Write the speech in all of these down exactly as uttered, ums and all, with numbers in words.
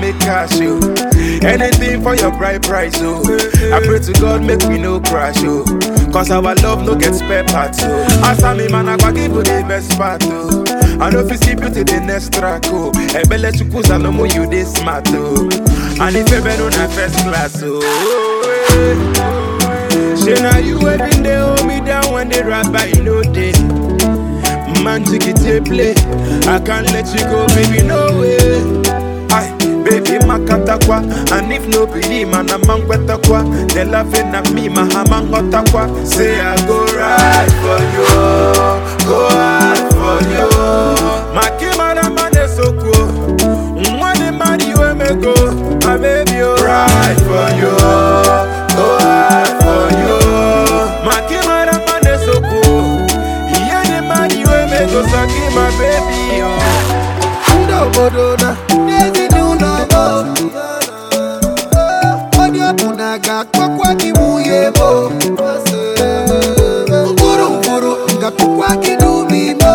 make cash, yo. Anything for your bright price, oh. I pray to God make we no crash, oh. Cause our love no get spare parts, oh. As I me man, I go give you the best part, oh. I know if you skip you to the next track, oh. Ebele chukusa no more you this smart, oh. And if you been on a first class, oh. Say now you every day hold me down when they rap by you know day. Man take it to play. I can't let you go, baby, no way. Aye, baby, makatakwa. And if no believe, man, I'm man kwetakwa. They laughing at me, my hamang hotakwa. Say I go right for you, go hard for you. My kimara man is so cool. Money, man, you me go. My baby, you right for you, go hard for you. My kimara man is so cool. Yeah, the man you me go suck my baby, oh. No bodona, nezi no no bo. Odio punaga kwa kwa kimuye bo. Mburu mburu nga kwa kidumi bo.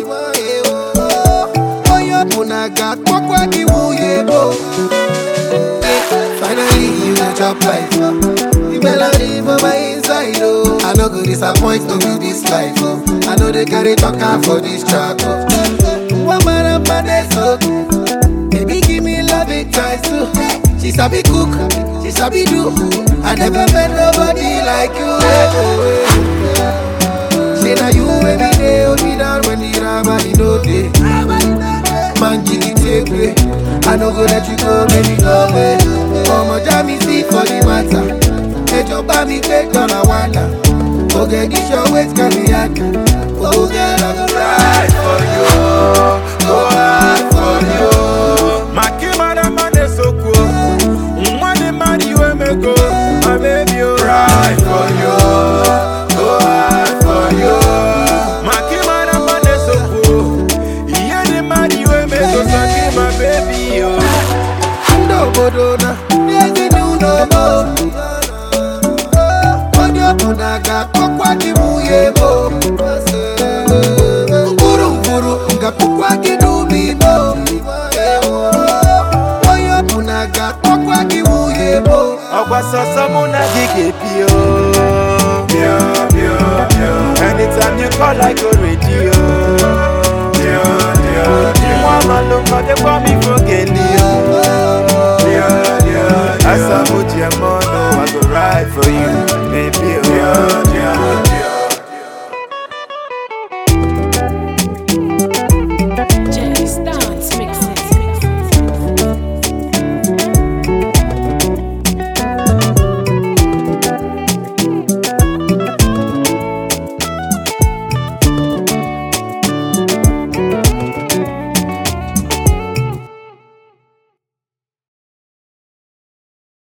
Odio punaga kwa kwa kimuye bo. Finally you got your life. You melody for my inside, oh. I no go disappoint no be this life, oh. I know they carry talking for this track, oh. One man up on this, oh. Baby give me love it twice, too. She sabi cook, she sabi do. I never met nobody like you, eh, oh, eh. Say now you every day, hold me down when the rabbi no day. Man, jiggy take way. I no go let you go, baby, go away. Mama, jammy see for the matter. Hey, your baby, take on a wonder. Oh, girl, get your waist, can be hard. Oh, girl, I go Right for you, go hard for you. My kimara man is so cool. Money, man, you me go. My baby, you right for you, go hard for you. My kimara man is so cool. Yeah, the man you me go suck my baby, yo. no bodona, nezi no no bo. Odio punaga kwa kwa kimuye bo. Mburu mburu nga kwa kidumi bo. Odio punaga kwa kwa kimuye bo. Ogwa soso muna gige pio. Pio, pio, pio. Anytime you call I go radio. Pio, pio, pio. Mama look how they call me for Gelio. Pio, pio, pio. As I put your money, I go ride for you. Baby, pio.